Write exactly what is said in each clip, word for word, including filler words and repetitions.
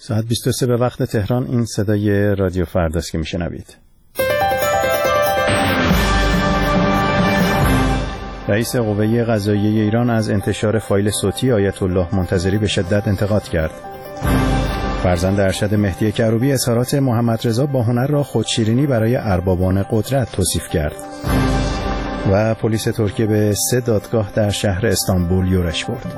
ساعت بیست و سه به وقت تهران. این صدای رادیو فرداست که میشنوید. رئیس قوه قضاییه ایران از انتشار فایل صوتی آیت الله منتظری به شدت انتقاد کرد. فرزند ارشد مهدی کروبی اظهارات محمد رضا باهنر را خودشیرینی برای اربابان قدرت توصیف کرد. و پلیس ترکیه به سه دادگاه در شهر استانبول یورش برد.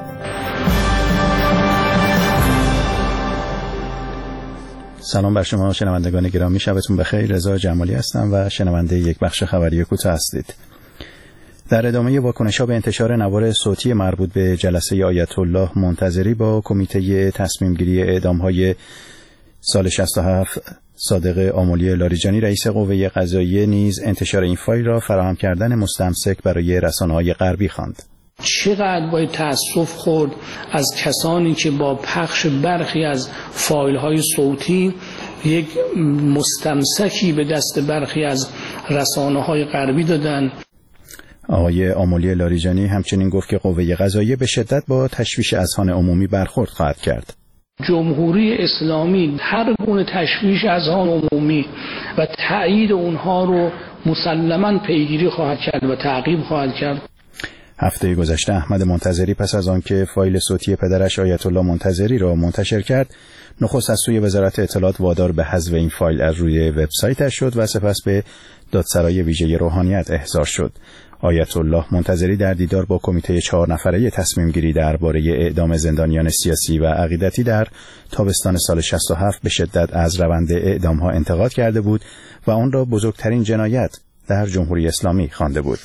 سلام بر شما شنوندگان گرامی، شبتون بخیر. رضا جمالی هستم و شنونده یک بخش خبری کوتاه هستید. در ادامه واکنش‌ها به انتشار نوار صوتی مربوط به جلسه آیت الله منتظری با کمیته تصمیم گیری اعدام‌های سال شصت و هفت صادق آملی لاریجانی، رئیس قوه قضاییه نیز انتشار این فایل را فراهم کردن مستمسک برای رسانه‌های غربی خواند. چقدر باید تأسف خورد از کسانی که با پخش برخی از فایل‌های صوتی یک مستمسکی به دست برخی از رسانه‌های غربی دادن. آقای آملی لاریجانی همچنین گفت که قوه قضاییه به شدت با تشویش اذهان عمومی برخورد خواهد کرد. جمهوری اسلامی هر گونه تشویش اذهان عمومی و تأیید اونها رو مسلماً پیگیری خواهد کرد و تعقیب خواهد کرد. هفته گذشته احمد منتظری پس از آنکه فایل صوتی پدرش آیت الله منتظری را منتشر کرد، نخست از سوی وزارت اطلاعات وادار به حذف این فایل از روی وبسایتش شد و سپس به دادسرای ویژه روحانیت احضار شد. آیت الله منتظری در دیدار با کمیته چهار نفره تصمیم گیری درباره اعدام زندانیان سیاسی و عقیدتی در تابستان سال شصت و هفت به شدت از روند اعدام ها انتقاد کرده بود و آن را بزرگترین جنایت در جمهوری اسلامی خوانده بود.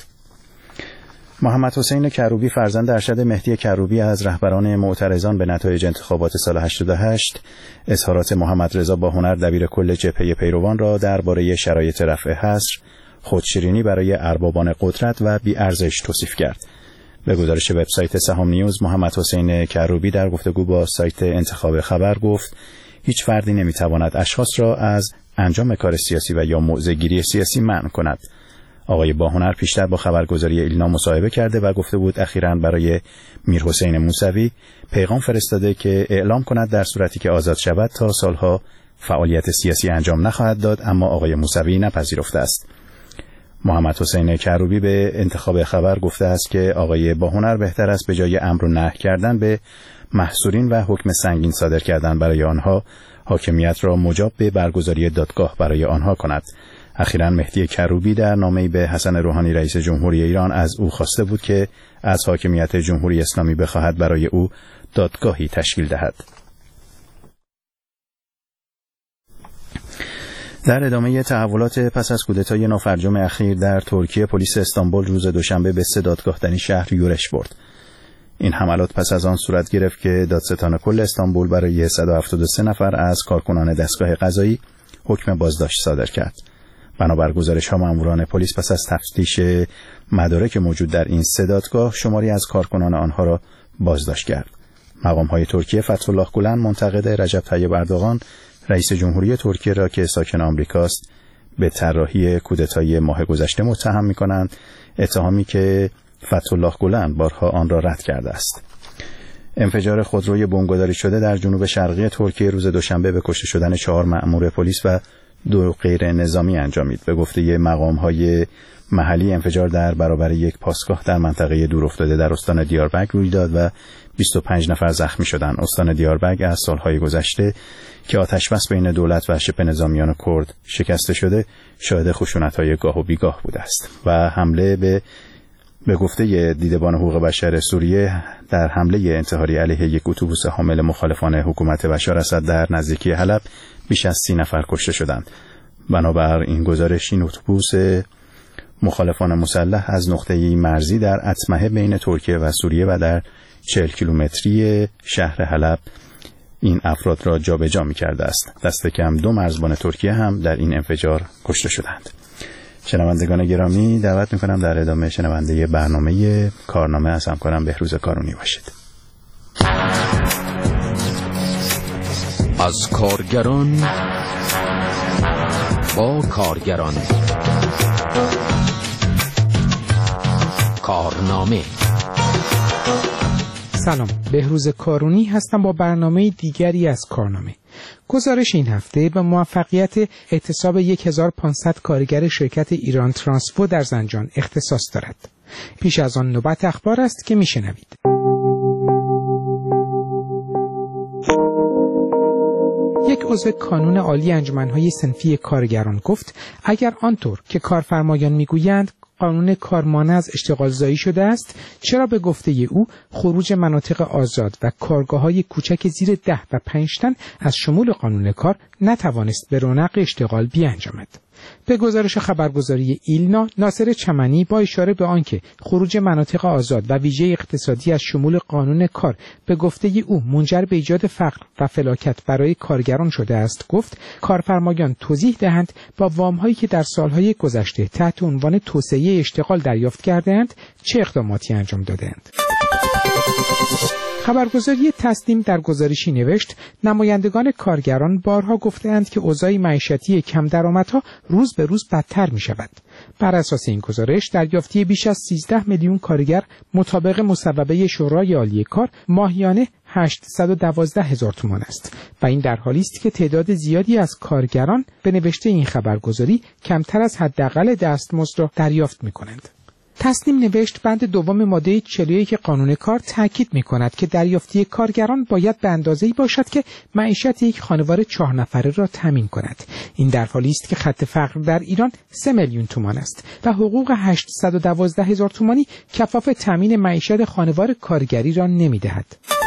محمد حسین کروبی فرزند ارشد مهدی کروبی از رهبران معترضان به نتایج انتخابات سال هشتاد و هشت اظهارات محمد رضا باهنر دبیر کل جبهه پیروان را درباره شرایط رفع حصر، خودشیرینی برای اربابان قدرت و بی‌ارزش توصیف کرد. به گزارش وبسایت سهام نیوز، محمد حسین کروبی در گفتگو با سایت انتخاب خبر گفت هیچ فردی نمیتواند اشخاص را از انجام کار سیاسی و یا موضع‌گیری سیاسی منع کند. آقای باهنر پیشتر با خبرگزاری ایلنا مصاحبه کرده و گفته بود اخیراً برای میرحسین موسوی پیغام فرستاده که اعلام کند در صورتی که آزاد شود تا سالها فعالیت سیاسی انجام نخواهد داد، اما آقای موسوی نپذیرفته است. محمد حسین کروبی به انتخاب خبر گفته است که آقای باهنر بهتر است به جای امر و نهی کردن به محصورین و حکم سنگین صادر کردن برای آنها، حاکمیت را مجاب به برگزاری دادگاه برای آنها کند. اخیراً مهدی کروبی در نامه‌ای به حسن روحانی رئیس جمهوری ایران از او خواسته بود که از حاکمیت جمهوری اسلامی بخواهد برای او دادگاهی تشکیل دهد. در ادامه تحولات پس از کودتای نافرجام اخیر در ترکیه، پلیس استانبول روز دوشنبه به سه دادگاه در این شهر یورش برد. این حملات پس از آن صورت گرفت که دادستان کل استانبول برای صد و هفتاد و سه نفر از کارکنان دستگاه قضایی حکم بازداشت صادر کرد. بنابر گزارش‌ها ماموران پلیس پس از تفتیش مدارک موجود در این سه دادگاه شماری از کارکنان آنها را بازداشت کرد. مقام‌های ترکیه فتح الله گولن منتقد رجب طیب اردوغان رئیس جمهوری ترکیه را که ساکن آمریکاست به طراحی کودتای ماه گذشته متهم می‌کنند، اتهامی که فتح الله گولن بارها آن را رد کرده است. انفجار خودروی بمبگذاری شده در جنوب شرقی ترکیه روز دوشنبه به کشته شدن چهار مأمور پلیس و دو غیر نظامی انجامید. به گفته مقام‌های محلی انفجار در برابر یک پاسگاه در منطقه دورافتاده در استان دیاربکر روی داد و بیست و پنج نفر زخمی شدند. استان دیاربکر از سالهای گذشته که آتش‌بس بین دولت و شبه نظامیان کرد شکسته شده، شاهد خشونت‌های گاه و بیگاه بوده است و حمله به به گفته دیدبان حقوق بشر سوریه در حمله انتحاری علیه یک اتوبوس حامل مخالفان حکومت بشار اسد در نزدیکی حلب بیش از سی نفر کشته شدند. بنابر این گزارش این اتوبوس مخالفان مسلح از نقطه‌ای مرزی در اتمه بین ترکیه و سوریه و در چهل کیلومتری شهر حلب این افراد را جابجا می‌کرده است. دست کم دو مرزبان ترکیه هم در این انفجار کشته شدند. شنوندگان گرامی، دعوت می‌کنم در ادامه شنونده برنامه کارنامه از همکارم بهروز کارونی باشید. از کارگران با کارگران، کارنامه سلام، بهروز کارونی هستم با برنامه دیگری از کارنامه. گزارش این هفته به موفقیت اعتصاب هزار و پانصد کارگر شرکت ایران ترانسپو در زنجان اختصاص دارد. پیش از آن نوبت اخبار است که میشنوید. یک عضو کانون عالی انجمن‌های صنفی کارگران گفت اگر آنطور که کارفرمایان میگویند قانون کار مانع از اشتغال زایی شده است، چرا به گفته او خروج مناطق آزاد و کارگاه‌های کوچک زیر ده و پنج تن از شمول قانون کار نتوانست به رونق اشتغال بیانجامد؟ به گزارش خبرگزاری ایلنا، ناصر چمنی با اشاره به آنکه خروج مناطق آزاد و ویژه اقتصادی از شمول قانون کار به گفته او منجر به ایجاد فقر و فلاکت برای کارگران شده است، گفت کارفرمایان توضیح دهند با وام‌هایی که در سالهای گذشته تحت عنوان توسعه اشتغال دریافت کرده‌اند چه اقداماتی انجام داده‌اند. خبرگزاری تسنیم در گزارشی نوشت نمایندگان کارگران بارها گفته‌اند که اوضاع معیشتی کم درآمدها روز به روز بدتر می شود. بر اساس این گزارش دریافتی بیش از سیزده میلیون کارگر مطابق مصوبه شورای عالی کار ماهیانه هشتصد و دوازده هزار تومان است و این در حالی است که تعداد زیادی از کارگران به نوشته این خبرگزاری کمتر از حداقل دستمزد را دریافت می کنند. تسنیم نوشت بند دوم ماده چهل و یک قانون کار تاکید می‌کند که دریافتی کارگران باید به اندازه‌ای باشد که معیشت یک خانواده چهار نفره را تامین کند. این در حالی است که خط فقر در ایران سه میلیون تومان است و حقوق هشتصد و دوازده هزار تومانی کفاف تامین معیشت خانواده کارگری را نمی‌دهد.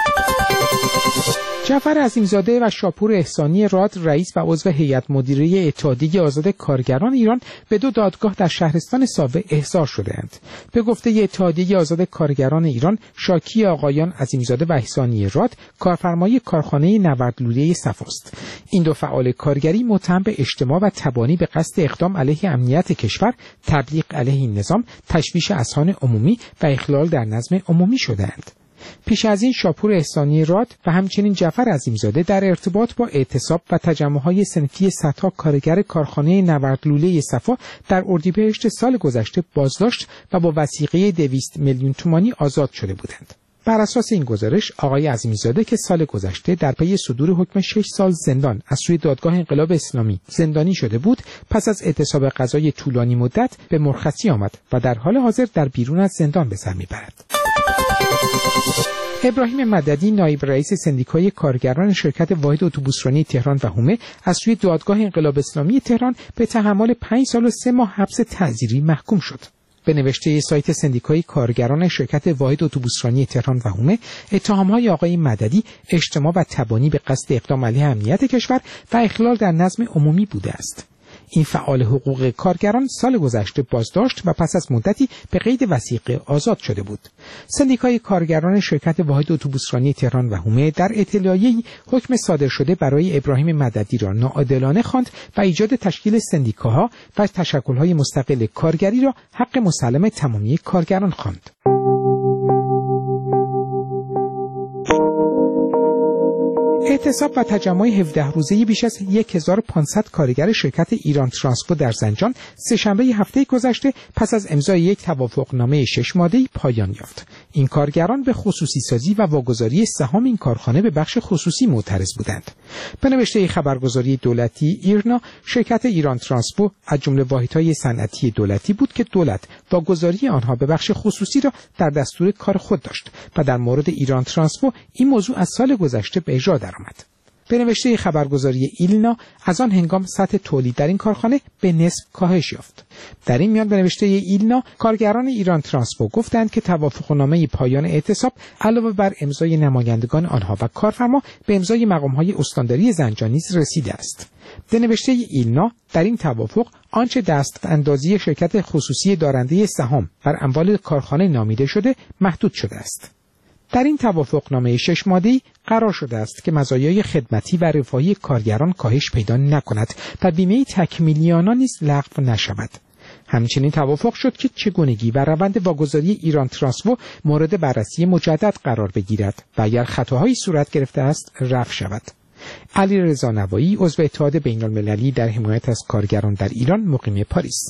جعفر عظیمزاده و شاپور احسانی راد، رئیس و عضو هیئت مدیره اتحادیه آزاد کارگران ایران، به دو دادگاه در شهرستان ساوه احضار شده‌اند. به گفته اتحادیه آزاد کارگران ایران، شاکی آقایان عظیمزاده و احسانی راد کارفرمای کارخانه نورد لوله صفاست. این دو فعال کارگری متهم به اجتماع و تبانی به قصد اقدام علیه امنیت کشور، تبلیغ علیه این نظام، تشویش اذهان عمومی و اخلال در نظم عمومی شده‌اند. پیش از این شاپور احسانی راد و همچنین جعفر عظیمزاده در ارتباط با اعتصاب و تجمع‌های صنفی صدها کارگر کارخانه نورد لوله صفا در اردیبهشت سال گذشته بازداشت و با وثیقه دویست میلیون تومانی آزاد شده بودند. بر اساس این گزارش آقای عظیمزاده که سال گذشته در پی صدور حکم شش سال زندان از سوی دادگاه انقلاب اسلامی زندانی شده بود، پس از اعتصاب قضایی طولانی مدت به مرخصی آمد و در حال حاضر در بیرون از زندان به سر میبرد. ابراهیم مددی، نایب رئیس سندیکای کارگران شرکت واحد اتوبوسرانی تهران و حومه، از سوی دادگاه انقلاب اسلامی تهران به تحمل پنج سال و سه ماه حبس تعزیری محکوم شد. به نوشته سایت سندیکای کارگران شرکت واحد اتوبوسرانی تهران و حومه، اتهام‌های آقای مددی اجتماع و تبانی به قصد اقدام علیه امنیت کشور و اخلال در نظم عمومی بوده است. این فعال حقوق کارگران سال گذشته بازداشت و پس از مدتی به قید وثیقه آزاد شده بود. سندیکای کارگران شرکت واحد اتوبوسرانی تهران و حومه در اطلاعیه‌ای حکم صادر شده برای ابراهیم مددی را ناعادلانه خواند و ایجاد تشکیل سندیکاها و تشکل‌های مستقل کارگری را حق مسلم تمامی کارگران خواند. اعتصاب و تجمع هفده روزه بیش از هزار و پانصد کارگر شرکت ایران ترانسپو در زنجان سه‌شنبه هفته گذشته پس از امضای یک توافقنامه شش ماده‌ای پایان یافت. این کارگران به خصوصی سازی و واگذاری سهام این کارخانه به بخش خصوصی معترض بودند. به نوشته خبرگزاری دولتی ایرنا، شرکت ایران ترانسپو از جمله واحدهای صنعتی دولتی بود که دولت واگذاری آنها به بخش خصوصی را در دستور کار خود داشت و در مورد ایران ترانسپو این موضوع از سال گذشته به اجرا درآمد. به نوشته خبرگزاری ایلنا، از آن هنگام سطح تولید در این کارخانه به نصف کاهش یافت. در این میان به نوشته ایلنا، کارگران ایران ترانسپو گفتند که توافقنامه پایان اعتصاب علاوه بر امضای نمایندگان آنها و کارفرما به امضای مقام‌های استانداری زنجان نیز رسیده است. به نوشته ایلنا، در این توافق آنچه دست اندازی شرکت خصوصی دارنده سهام بر اموال کارخانه نامیده شده محدود شده است. در این توافقنامه شش ماده‌ای قرار شده است که مزایای خدمتی و رفاهی کارگران کاهش پیدا نکند و بیمه تکمیلیانا نیز لغو نشود. همچنین توافق شد که چگونگی و روند واگذاری ایران ترانسپو مورد بررسی مجدد قرار بگیرد و اگر خطاهایی صورت گرفته است رفع شود. علیرضا نوایی، عضو اتحاد بین‌المللی در حمایت از کارگران در ایران، مقیم پاریس: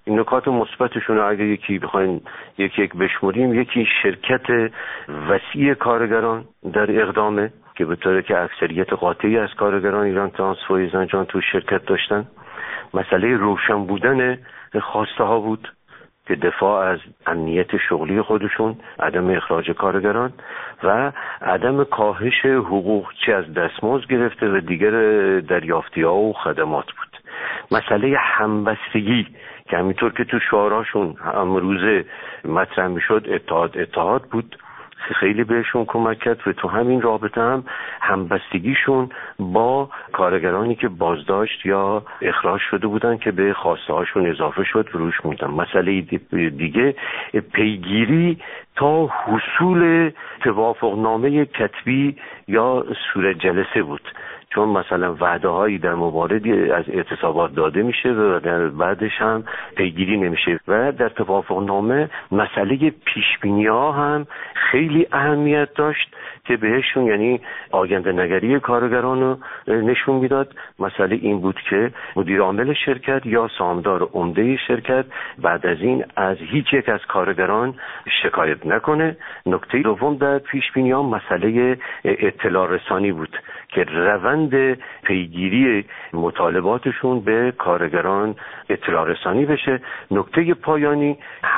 این نکات مثبتشون رو اگه یکی بخواین یکی یک بشمریم، یکی شرکت وسیع کارگران در اقدامه که به طوری که اکثریت قاطعی از کارگران ایران ترانسپو زنجان تو شرکت داشتن. مسئله روشن بودن خواسته ها بود که دفاع از امنیت شغلی خودشون، عدم اخراج کارگران و عدم کاهش حقوق چه از دستمزد گرفته و دیگر دریافتی‌ها و خدمات بود. مسئله همبستگی که همینطور که تو شعاراشون امروزه مطرح میشد اتحاد اتحاد بود، خیلی بهشون کمک کرد و تو همین رابطه هم همبستگیشون با کارگرانی که بازداشت یا اخراج شده بودن که به خواسته هاشون اضافه شد و روش موندن. مسئله دیگه پیگیری تا حصول توافقنامه کتبی یا صورت جلسه بود، چون مثلا وعده هایی در موردی از اعتصابات داده میشه و در بعدش هم پیگیری نمیشه و در توافقنامه مسئله پیشبینی ها هم خیلی اهمیت داشت که بهشون یعنی آینده نگری کارگران رو نشون میداد. مسئله این بود که مدیر عامل شرکت یا سهامدار عمده شرکت بعد از این از هیچ یک از کارگران شکایت نکنه. نکته دوم در پیشبینی ها مسئله اطلاع رسانی بود که روند پیگیری مطالباتشون به کارگران اطلاع رسانی بشه. نکته پایانی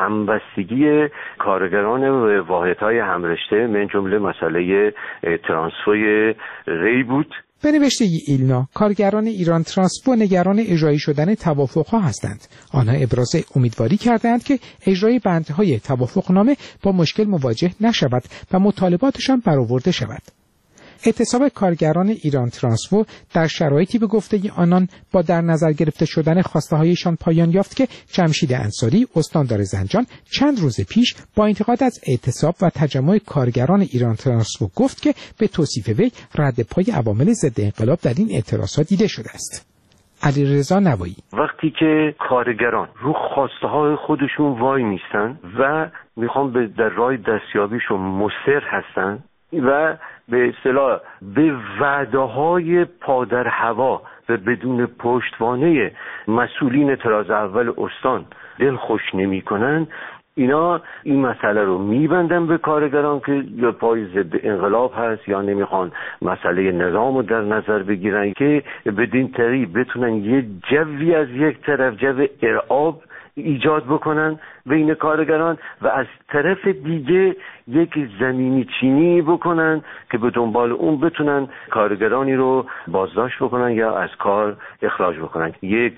همبستگی کارگران و واحدهای همرشته من جمله مسئله ترانسفوی ری بود. به نوشته ایلنا، کارگران ایران ترانسپو نگران اجرایی شدن توافقها هستند. آنها ابراز امیدواری کردند که اجرای بندهای توافقنامه با مشکل مواجه نشود و مطالباتشان برآورده شود. اعتصاب کارگران ایران ترانسپو در شرایطی به گفته آنان با در نظر گرفته شدن خواسته‌هایشان پایان یافت که جمشید انصاری استاندار زنجان چند روز پیش با انتقاد از اعتصاب و تجمع کارگران ایران ترانسپو گفت که به توصیف وی رد پای عوامل ضد انقلاب در این اعتراضات دیده شده است. علیرضا نوایی: وقتی که کارگران رو خواسته های خودشون وای میستن و میخوان به در راه دستیابیشون مصر هستن و به اصطلاح به وعده‌های پادر هوا و بدون پشتوانه مسئولین طراز اول استان دل خوش نمی‌کنن، اینا این مسئله رو میبندن به کارگران که یا پای ضد انقلاب هست یا نمیخوان مسئله نظام رو در نظر بگیرن که بدین طریق بتونن یه جوی از یک طرف جو ارعاب ایجاد بکنن بین کارگران و از طرف دیگه یک زمینی چینی بکنن که به دنبال اون بتونن کارگرانی رو بازداشت بکنن یا از کار اخراج بکنن. یک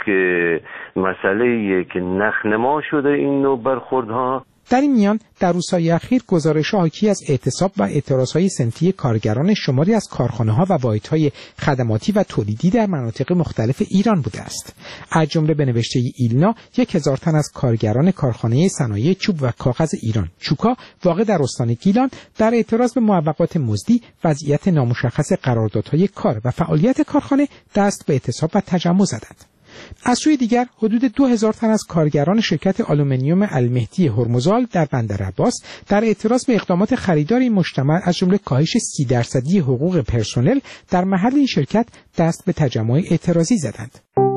مسئله یک نخنما شده این نوع برخوردها. در این میان در روزهای اخیر گزارش‌ها حاکی از اعتصاب و اعتراض‌های صنفی کارگران شماری از کارخانه‌ها و واحدهای خدماتی و تولیدی در مناطق مختلف ایران بوده است. از جمله به نوشته ایلنا یک هزار تن از کارگران کارخانه صنایع چوب و کاغذ ایران چوکا واقع در استان گیلان در اعتراض به موفقات مزدی، وضعیت نامشخص قراردادهای کار و فعالیت کارخانه دست به اعتصاب و تجمع زدند. از سوی دیگر حدود دو هزار تن از کارگران شرکت آلومینیوم المهدی هرمزال در بندر عباس در اعتراض به اقدامات خریدار این مجتمع از جمله کاهش سی درصدی حقوق پرسنل در محل این شرکت دست به تجمع اعتراضی زدند.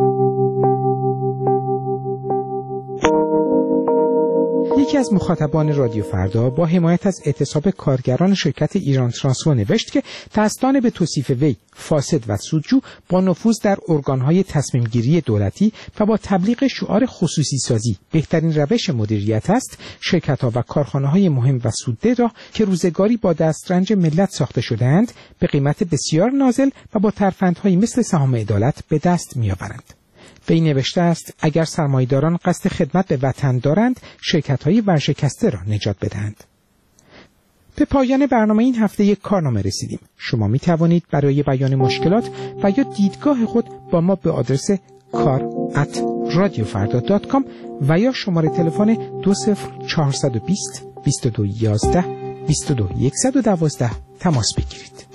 یکی از مخاطبان رادیو فردا با حمایت از اعتصاب کارگران شرکت ایران ترانسپو نوشت که دستان به توصیف وی فاسد و سودجو با نفوذ در ارگانهای تصمیم گیری دولتی و با تبلیغ شعار خصوصی سازی بهترین روش مدیریت است، شرکت‌ها و کارخانه‌های مهم و سودده را که روزگاری با دسترنج ملت ساخته شده‌اند به قیمت بسیار نازل و با ترفندهایی مثل سهام عدالت به دست می‌آورند. وی نوشته است اگر سرمایه‌داران قصد خدمت به وطن دارند، شرکت‌های ورشکسته را نجات بدهند. به پایان برنامه این هفته یک کارنامه رسیدیم. شما می توانید برای بیان مشکلات و یا دیدگاه خود با ما به آدرس کار ات رادیو فردا دات کام و یا شماره تلفن دو صفر چهار دو صفر بیست و دو یازده بیست و دو صد و دوازده تماس بگیرید.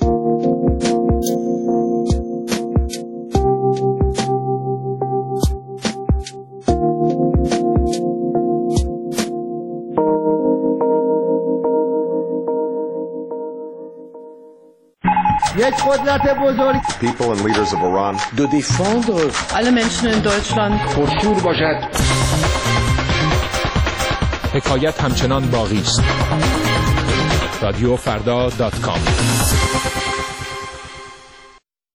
یک قدرت بزرگ. People and leaders of Iran. De défendre alle Menschen in Deutschland. پرشور باشد. حکایت همچنان باقی است. رادیو فردا دات کام